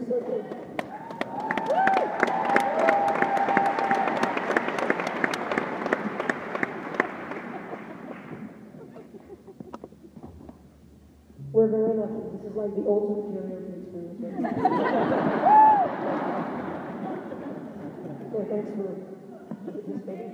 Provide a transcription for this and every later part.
We're very lucky. This is like the ultimate karaoke experience. So thanks for participating.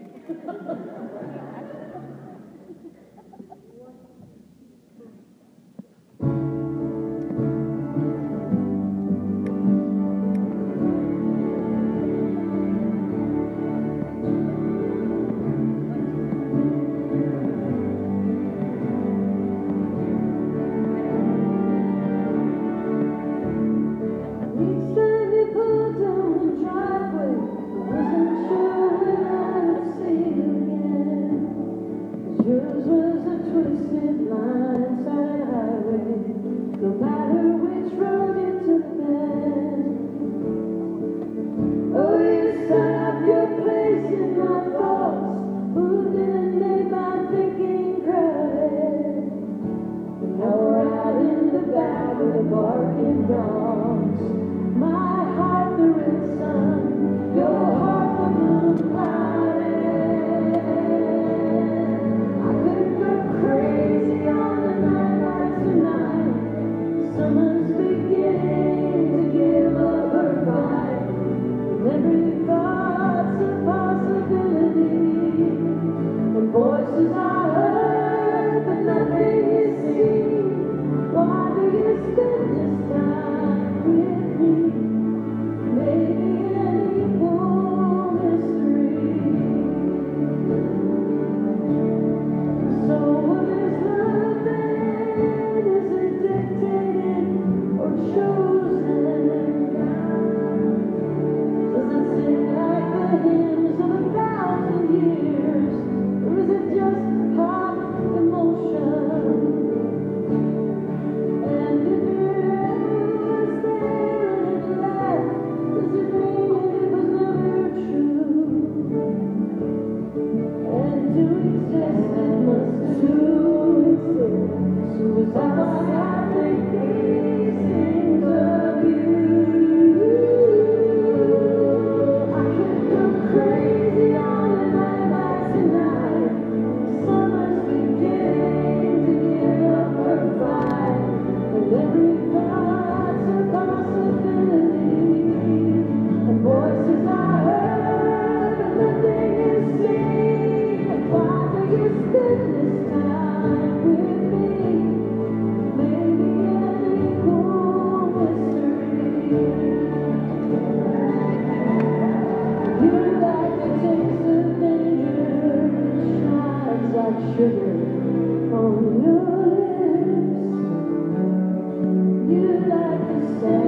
Yours was a twisted line-side highway, no matter which road you took then. Oh, you set up your place in my thoughts, moved in and made my thinking crowded. And now we're out in the back of the barking dogs. My heart the red sun, your heart the moon clouded. Someone's beginning to give up her fight. Every thought's a possibility. And voices are heard, but nothing is seen. Why do you spend this time with me? Maybe an equal mystery. So what is love then? Is it dictated or chosen? Does it sing like the hymns of 1,000 years? Or is it just hot emotion? And if it ever was there and it left, does it mean it was never true? And to exist it must do. So is that why I think these things of you? I could go crazy on a night like tonight. Summer's beginning to give up her fight. And every thought's a possibility. And voices are heard, but nothing is seen. Why do you spend this time with me? Maybe an equal mystery. You're like the taste of danger, shines like sugar on your lips. You're like the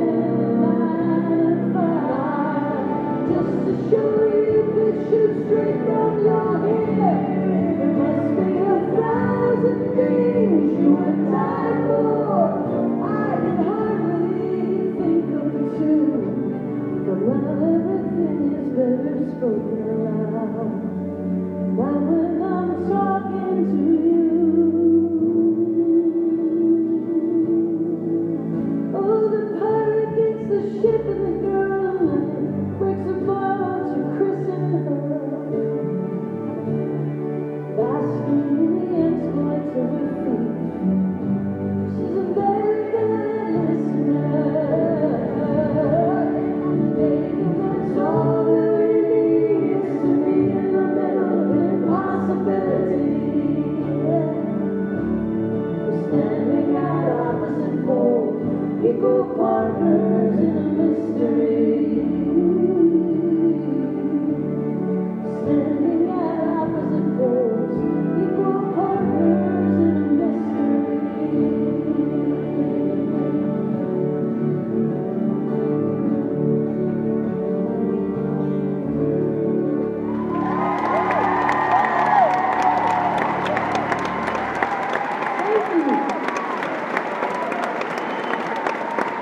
sand fire, just to show you could shoot straight from your head. There must be 1,000 things you would die for. I can hardly think of two, but now everything is better spoken aloud. Now when I'm talking to you, oh, the pirate gets the ship and the girl and breaks a bottle to christen her. Basking in the exploits of her feet, she's a very good listener. Baby, that's all we really need, is to be in the middle of impossibility. We're standing at opposite poles, equal partners.